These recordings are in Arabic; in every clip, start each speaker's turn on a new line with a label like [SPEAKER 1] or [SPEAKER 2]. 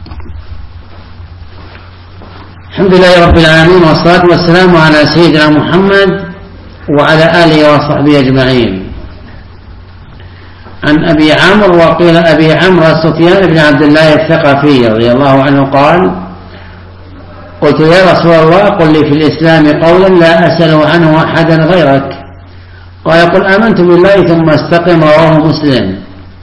[SPEAKER 1] الحمد لله رب العالمين، والصلاة والسلام على سيدنا محمد وعلى آله وصحبه أجمعين. عن أبي عمرو، وقيل أبي عمرو سفيان بن عبد الله الثقفي رضي الله عنه قال: قلت يا رسول الله قل لي في الإسلام قولا لا أسأل عنه أحدا غيرك. قال: قل آمنت بالله ثم استقم. رواه مسلم.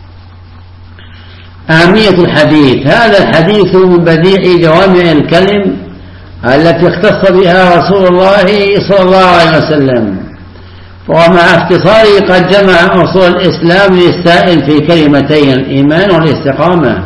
[SPEAKER 1] أهمية الحديث. هذا الحديث من بديع جوامع الكلم التي اختص بها رسول الله صلى الله عليه وسلم، ومع اختصاره قد جمع أصول الإسلام للسائل في كلمتين: الإيمان والاستقامة.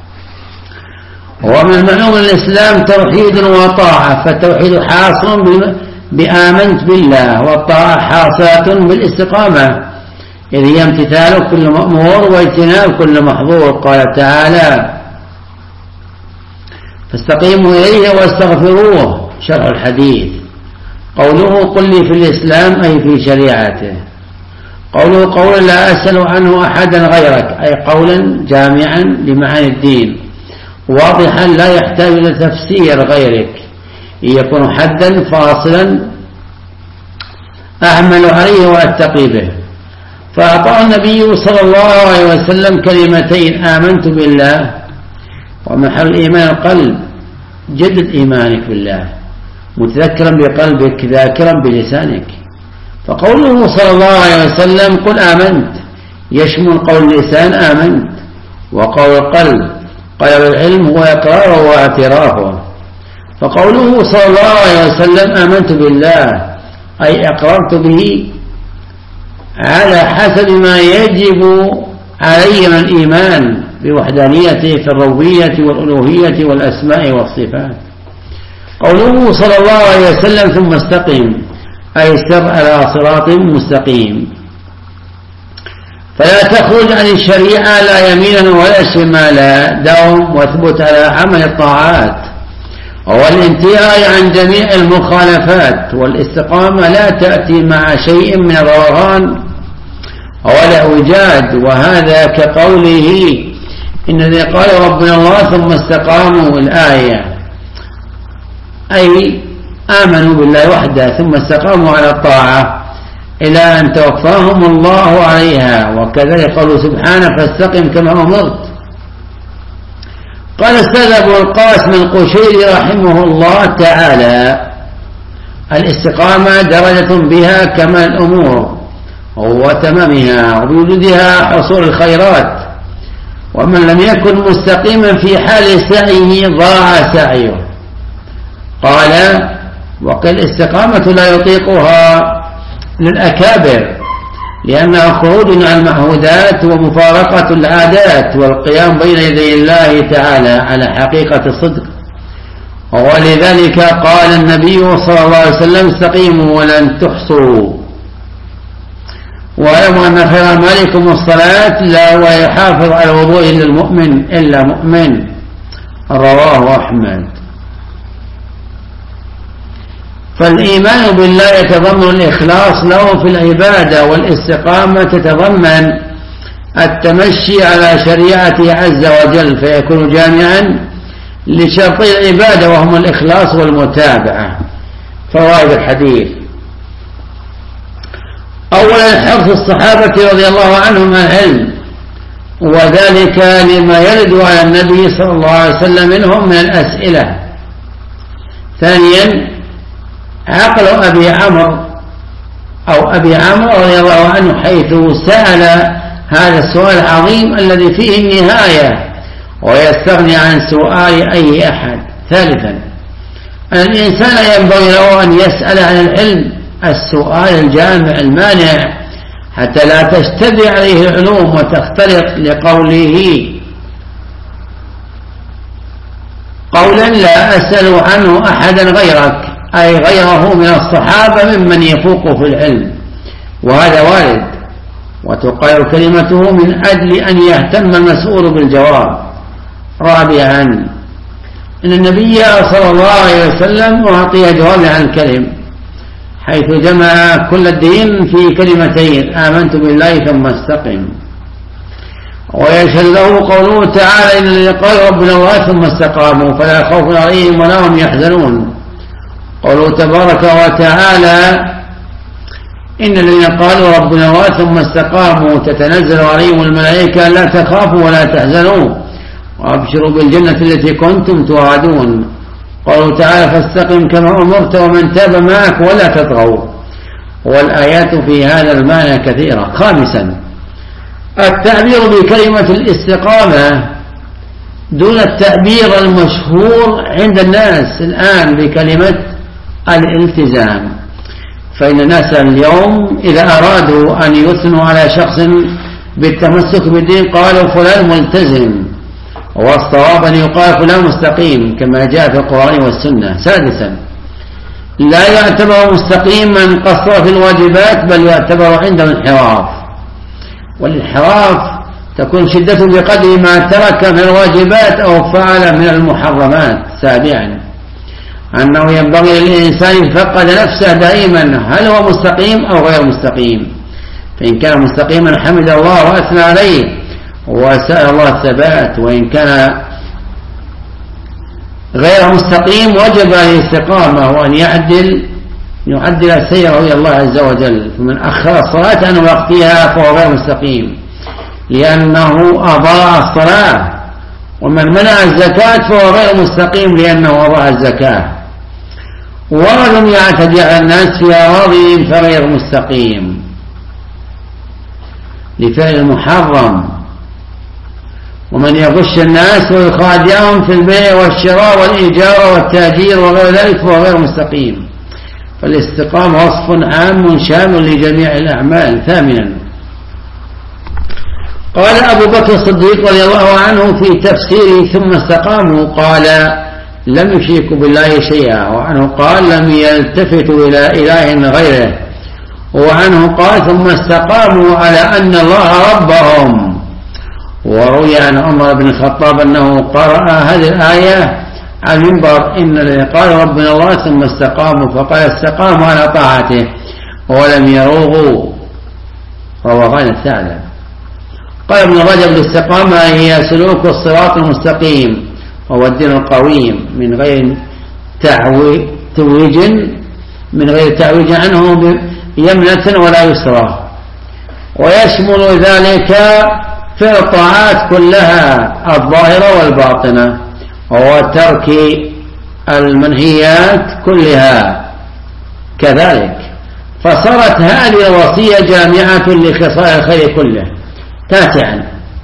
[SPEAKER 1] ومن المعلوم الإسلام توحيد وطاعة، فالتوحيد حاصل بآمنت بالله، والطاعة حاصلة بالاستقامة، إذ هي امتثال كل مأمور واجتناب كل محظور. قال تعالى: فاستقيموا إليه واستغفروه. شرح الحديث. قوله قل لي في الإسلام أي في شريعته. قوله قولا لا أسأل عنه أحدا غيرك، أي قولا جامعا لمعاني الدين واضحا لا يحتاج إلى تفسير غيرك، يكون حدا فاصلا أعمل عليه وأتقي به. فأعطاه النبي صلى الله عليه وسلم كلمتين: آمنت بالله، ومحل الإيمان القلب، جدد إيمانك بالله متذكرا بقلبك ذاكرا بلسانك. فقوله صلى الله عليه وسلم قل آمنت يشمل قول اللسان آمنت، وقول القلب قلب العلم هو إقراره واعترافه. فقوله صلى الله عليه وسلم آمنت بالله أي أقررت به على حسب ما يجب علي من الإيمان بوحدانيته في الربوبية والألوهية والأسماء والصفات. قوله صلى الله عليه وسلم ثم استقم أي سر على صراط مستقيم، فلا تخرج عن الشريعة لا يمينا ولا شمالا، دوم واثبت على عمل الطاعات والانتهاء عن جميع المخالفات. والاستقامة لا تأتي مع شيء من الروغان ولا وجاد، وهذا كقوله إن الذين قال ربنا الله ثم استقاموا الآية، أي آمنوا بالله وحده ثم استقاموا على الطاعة إلى أن توفاهم الله عليها. وكذلك قوله سبحانه فاستقم كما أمرت. قال السيد أبو القاسم القشيري رحمه الله تعالى: الاستقامة درجة بها كمال الأمور وتمامها وبوجودها حصول الخيرات، ومن لم يكن مستقيما في حال سعيه ضاع سعيه. قال: وقل الاستقامة لا يطيقها للأكابر، لأنها خروج عن المعهودات ومفارقة العادات والقيام بين يدي الله تعالى على حقيقة الصدق. ولذلك قال النبي صلى الله عليه وسلم استقيموا ولن تحصوا. واعلموا أن خير مالكم الصلاة لا ويحافظ على الوضوء للمؤمن إلا مؤمن. رواه أحمد. فالإيمان بالله يتضمن الإخلاص له في العبادة، والاستقامة تتضمن التمشي على شريعته عز وجل، فيكون جامعا لشرطي العبادة وهم الإخلاص والمتابعة. فوائد الحديث: أولا حرص الصحابة رضي الله عنهم على العلم، وذلك لما يرد على النبي صلى الله عليه وسلم منهم من الأسئلة. ثانيا عقل أبي عمرو رضي الله عنه حيث سأل هذا السؤال العظيم الذي فيه النهاية ويستغني عن سؤال أي أحد. ثالثا أن الإنسان ينبغي له أن يسأل عن العلم السؤال الجامع المانع حتى لا تشتبه عليه العلوم وتختلط، لقوله قولا لا أسأل عنه أحدا غيرك، أي غيره من الصحابة ممن يفوق في العلم، وهذا وارد، وتقال كلمته من أجل أن يهتم المسؤول بالجواب. رابعا إن النبي صلى الله عليه وسلم أعطي جواب عن الكلم حيث جمع كل الدين في كلمتين: آمنت بالله ثم استقم. ويشهد له قوله تعالى إن الذين قالوا ربنا الله ثم استقاموا فلا خوف عليهم ولا هم يحزنون. قوله تبارك وتعالى إن الذين قالوا ربنا الله ثم استقاموا تتنزل عليهم الملائكة لا تخافوا ولا تحزنوا وأبشروا بالجنة التي كنتم توعدون. قوله تعالى فاستقم كما أمرت ومن تاب معك ولا تطغوا. والآيات في هذا المعنى كثيرة. خامسا التعبير بكلمة الاستقامة دون التعبير المشهور عند الناس الآن بكلمة الالتزام. فإن الناس اليوم إذا أرادوا أن يثنوا على شخص بالتمسك بالدين قالوا فلان ملتزم، والصواب أن يقال فلان مستقيم كما جاء في القرآن والسنة. سادسا لا يعتبر مستقيما قصر في الواجبات بل يعتبر عنده انحراف، والانحراف تكون شدة بقدر ما ترك من الواجبات أو فعل من المحرمات. سابعا أنه ينبغي للإنسان يفقد نفسه دائما هل هو مستقيم أو غير مستقيم، فإن كان مستقيما حمد الله وأثنى عليه وسأل الله الثبات، وإن كان غير مستقيم وجب عليه الاستقامة وأن يعدل سيره إلى الله عز وجل. فمن أخر الصلاة عن وقتها فهو غير مستقيم لأنه أضاع الصلاة، ومن منع الزكاة فهو غير مستقيم لأنه أضاع الزكاة، ولم يعتدي على الناس في أراضيهم فغير مستقيم لفعل المحرم. ومن يغش الناس ويخادعهم في البيع والشراء والإيجار والتأجير وغير ذلك فهو غير مستقيم. فالاستقامة وصف عام شامل لجميع الأعمال. ثامنا قال أبو بكر الصديق رضي الله عنه في تفسيره ثم استقاموا قال لم يشركوا بالله شيئا، وعنه قال لم يلتفتوا إلى إله غيره، وعنه قال ثم استقاموا على أن الله ربهم. وروي عن عمر بن الخطاب أنه قرأ هذه الآية على المنبر إن الذين قالوا ربنا الله ثم استقاموا فقال استقاموا على طاعته ولم يروغوا. رواه الثعلب. قال ابن رجب الاستقامة هي سلوك الصراط المستقيم وهو الدين القويم من غير تعويج عنه يمنة ولا يسرى، ويشمل ذلك في الطاعات كلها الظاهرة والباطنة وترك المنهيات كلها كذلك. فصارت هذه الوصية جامعة لخصال الخير كله. تاسعا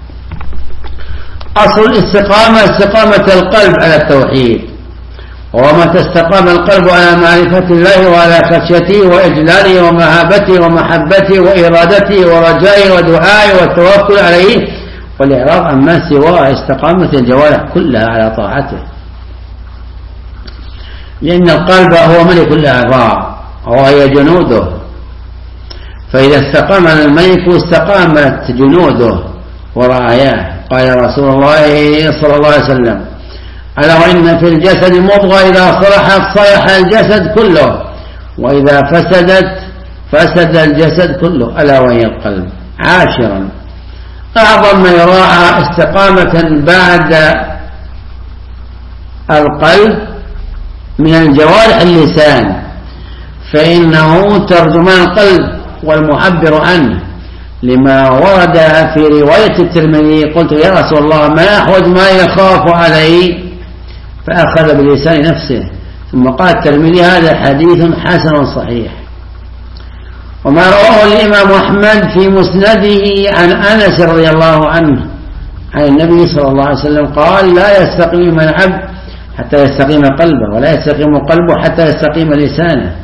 [SPEAKER 1] أصل الاستقامة استقامة القلب على التوحيد، ومتى استقام القلب على معرفة الله وعلى خشيته وإجلاله ومهابته ومحبته وإرادته ورجائه ودعائه والتوكل عليه والإعراض عما سواه استقامت الجوارح كلها على طاعته، لأن القلب هو ملك الأعضاء وهي جنوده، فإذا استقام الملك استقامت جنوده ورعاياه. قال رسول الله صلى الله عليه وسلم ألا وإن في الجسد مضغة إذا صلحت صلح الجسد كله وإذا فسدت فسد الجسد كله ألا وهي القلب. عاشرا أعظم ما يراعى استقامة بعد القلب من الجوارح اللسان، فإنه ترجمان القلب والمعبر عنه، لما ورد في رواية الترمذي قلت يا رسول الله ما أحوج ما يخاف علي فأخذ بلسان نفسه، ثم قال الترمذي هذا حديث حسن صحيح. وما رواه الإمام أحمد في مسنده عن أنس رضي الله عنه عن النبي صلى الله عليه وسلم قال لا يستقيم العبد حتى يستقيم قلبه ولا يستقيم قلبه حتى يستقيم لسانه.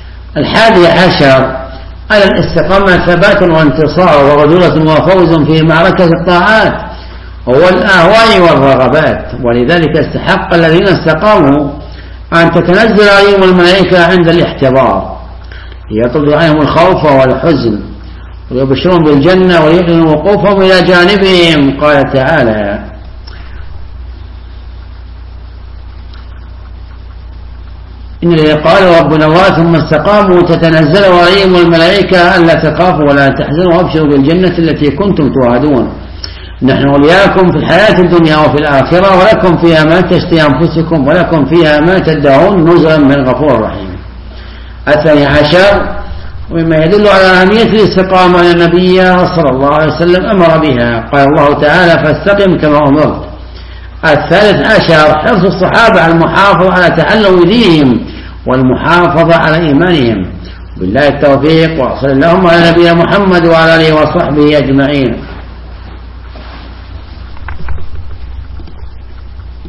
[SPEAKER 1] 11 على الاستقامة ثبات وانتصار ورجولة وفوز في معركة الطاعات والأهواء والرغبات، ولذلك استحق الذين استقاموا أن تتنزل عليهم الملائكة عند الاحتضار ليطرد عنهم الخوف والحزن ويبشرون بالجنة ويعلن وقوفهم إلى جانبهم. قال تعالى إن الذين قالوا ربنا الله ثم استقاموا تتنزل عليهم الملائكة ألا تخافوا ولا تحزنوا وابشروا بالجنة التي كنتم توعدون. نحن ولياكم في الحياة الدنيا وفي الآخرة، ولكم فيها ما تشتهي أنفسكم ولكم فيها ما تدعون نزلا من الغفور الرحيم. 12 ومما يدل على أهمية الاستقامة أن النبي صلى الله عليه وسلم أمر بها، قال الله تعالى فاستقم كما أمرت. 13 حرص الصحابة على المحافظة على تعلم دينهم والمحافظة على إيمانهم. بالله التوفيق، وصلى اللهم على نبينا محمد وعلى آله وصحبه أجمعين.